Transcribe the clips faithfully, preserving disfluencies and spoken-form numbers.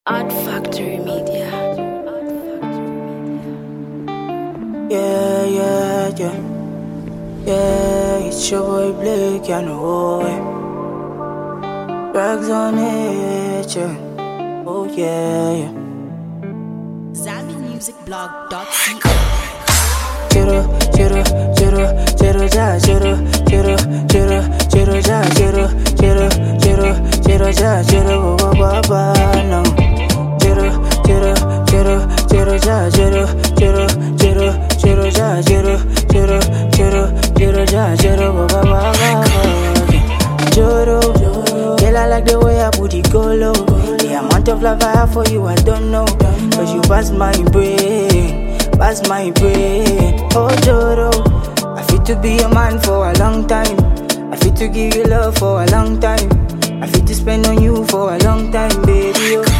Art Factory Media. Yeah, yeah, yeah. Yeah, it's your boy Blake, you know it. Drugs on it, yeah. Oh, yeah, yeah. Zambi Music Blog dot com. Chiro, chiro, chiro, chiro, ja, chiro, chiro, chiro, chiro, ja, chiro, chiro, chiro, chiro, ja, chiro, ba, ba, ba, no. Chiro, chiro, chiro, chiro, ja, chiro, chiro, chiro, chiro, ja, chiro, chiro, chiro, chiro, ja, chiro, ba, ba, ba, ba. Choro, girl, I like the way I put it go low. The amount of love I have for you, I don't know. Cause you pass my brain, pass my brain. Oh, Joro, I fit to be a man for a long time. I fit to give you love for a long time. I fit to spend on you for a long time, baby. Oh,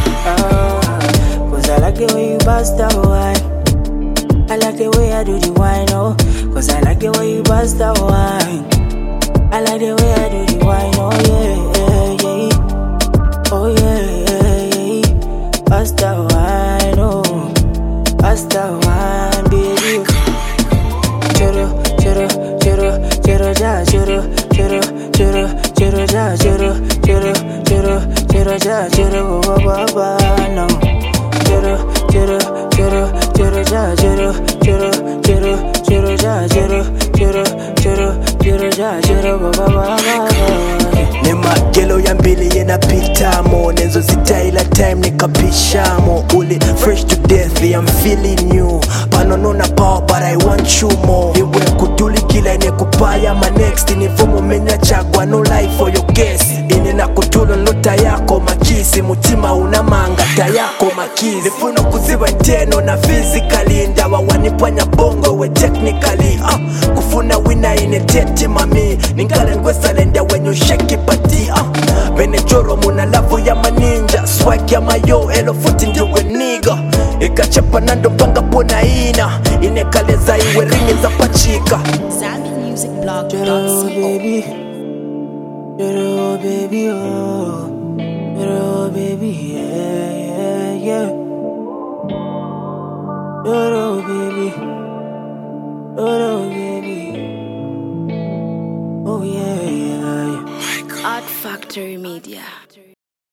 ah, cause I like the way you bust that wine. I like the way I do the wine, oh. Cause I like the way you bust that wine. I like the way I do the wine, oh yeah, yeah, yeah. Oh yeah, yeah, yeah. Bust that wine, oh. Bust that wine, baby. Choro, choro, choro, choro, ja, choro, choro, choro, choro, ja, choro, choro, choro, choro, ja, choro, ba, ba, ba, no. Choro, choro, choro, choro, ja, choro, choro, choro, choro, ja, choro, choro, choro, choro, ja, choro, ba, ba, ba, ba. Ne magelo ya mbili yenapitamo nezo zitaila time nikapishamo uli fresh to death I'm feeling you panonona power but I want you more iwe kutuli kila ine kupaya ma next ni fumo menya chagwa no life for your guess ine na kutulo nota yako makisi mutima unamanga tayako makizi nifuno kuziba teno na physically ndawa wanipanya bongo we technically uh, kufuna wina ine teti mami ningale ngwesalenda when you shake it party uh, benechoro muna lavu ya maninja swag ya mayo elo futi ndiwe niga ikachapa nando panga pona ina inekaleza iwe ringi za pachika Zambi Music Blog dot Choro, com. baby. Choro, baby, oh. Choro, baby, yeah, yeah, yeah. Choro, baby. Choro, baby. Oh, yeah, yeah, yeah. Art Factory Media.